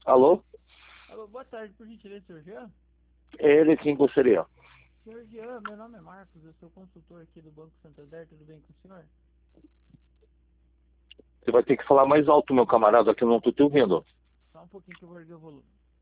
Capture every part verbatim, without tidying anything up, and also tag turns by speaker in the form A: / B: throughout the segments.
A: Alô?
B: Alô, boa tarde, por gentileza, senhor Jean?
A: É ele quem gostaria.
B: Senhor Jean, meu nome é Marcos, eu sou consultor aqui do Banco Santander, tudo bem com o senhor?
A: Você vai ter que falar mais alto, meu camarada, que eu não tô te ouvindo.
B: Só um pouquinho que eu vou erguer o volume.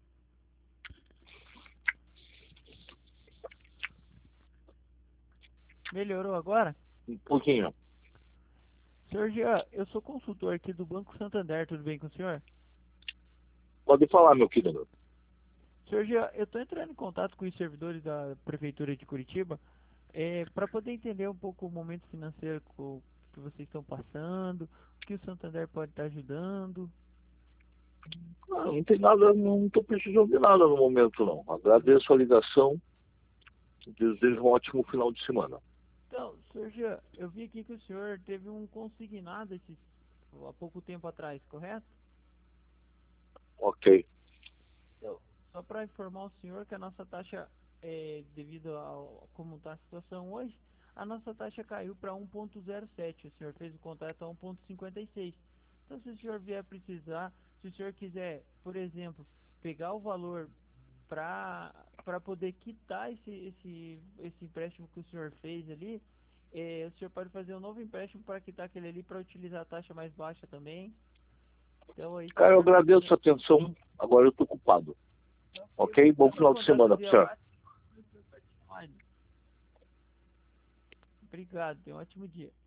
B: Melhorou agora?
A: Um pouquinho.
B: Senhor Jean, eu sou consultor aqui do Banco Santander, tudo bem com o senhor?
A: Pode falar, meu querido.
B: Senhor Jean, eu estou entrando em contato com os servidores da Prefeitura de Curitiba para poder entender um pouco o momento financeiro co- que vocês estão passando, o que o Santander pode estar ajudando.
A: Ah, não tem nada, não tô precisando de nada no momento, não. Agradeço a ligação. Desejo um ótimo final de semana.
B: Então, senhor Jean, eu vi aqui que o senhor teve um consignado esses, há pouco tempo atrás, correto?
A: Ok.
B: Então, só para informar o senhor que a nossa taxa, é, devido ao como está a situação hoje, a nossa taxa caiu para um ponto zero sete. O senhor fez o contrato a um ponto cinquenta e seis. Então, se o senhor vier precisar, se o senhor quiser, por exemplo, pegar o valor para para poder quitar esse, esse, esse empréstimo que o senhor fez ali, é, o senhor pode fazer um novo empréstimo para quitar aquele ali para utilizar a taxa mais baixa também. Então aí se o
A: Cara, eu
B: senhor
A: agradeço
B: quiser.
A: a atenção. Agora eu tô ocupado.
B: Ok, eu vou
A: Ok? Bom
B: mandar meu
A: final de
B: contato
A: semana pro
B: via
A: senhor.
B: WhatsApp. O senhor pode chamar ele. Obrigado, tenha um ótimo dia.